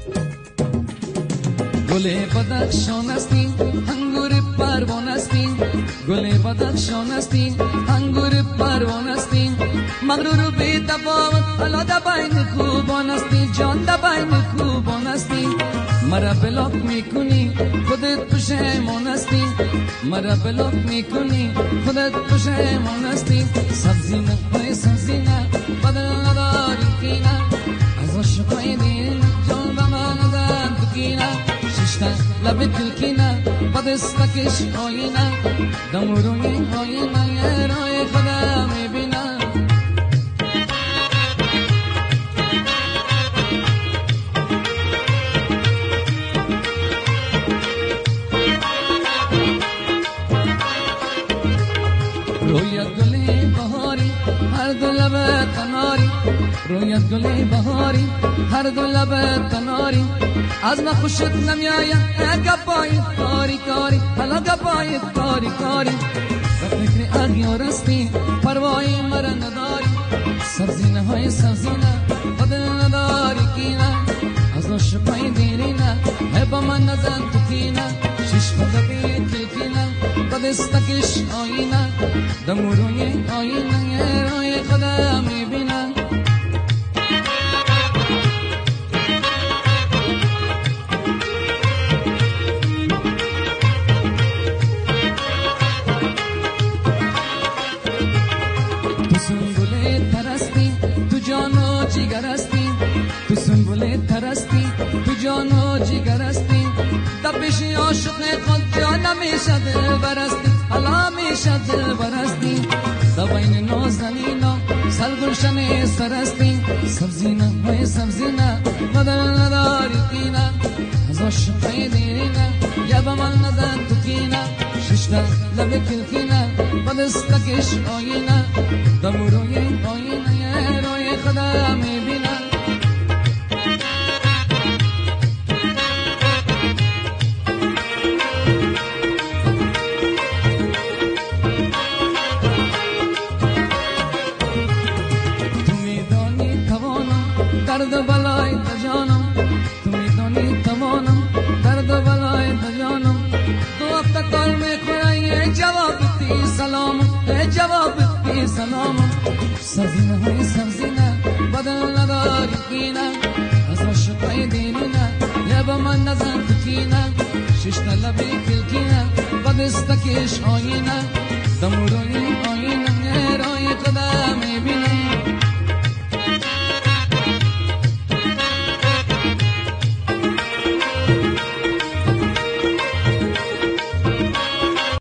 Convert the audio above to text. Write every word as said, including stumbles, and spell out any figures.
گل بدخشان هستی انگور پروان هستی گل بدخشان هستی انگور پروان هستی مغرور بی تفاوت حالا دبین خوبان هستی جان دبین خوبان هستی مرا بلاک میکنی خودت پشیمان هستی مرا بلاک میکنی خودت پشیمان هستی سبزی نه های سبزی نه بدل نداری کی نه از عشقای دین جان به من ندن تو کی نه ششتن لب کلکی نه بدستکش آینه دم روی آینه رای خدا میبینم رویت گلی بهاری هر دو لب تناری رویت گلی بهاری هر دو لب تناری از ما خوشت نمیایم گپای کاری کاری حالا گپای کاری کاری به فکر اغیار هستی پروایی مرا نداری سبزی نهای سبزی نه بدل نداری کی نه از عشقای دیری نه با من نزن تو کی نه شش خدا بید کی نه بدستکش آینه دم روی آینه روی خدا میبینم تو سنبوله ترستی تو جان و جیگر هستی تو سنبوله ترستی تو جان و جیگر هستی تپش عاشق خود جان میشه دل برستی حالا میشه دل برستی دبین نازنینا سرگلشن سرستی سبزی نه های سبزی نه بدل نداری کی نه از عاشقای دیری نه یا به من ندن تو کی نه ششتن لب کلکی نه بدستکش آینه دم روی آینه روی خدا میبینم درد و بلای تجانم تو میدانی توانم درد و بلای تجانم دو هفته کار میخورم یه جواب تی سلام یه جواب تی سلام سبزی نه های سبزی نه بدل نداری کی نه از عشقای دینی نه یه با من نزن تو کی نه شش لبی کلکی نه بدستکش آینه دم روی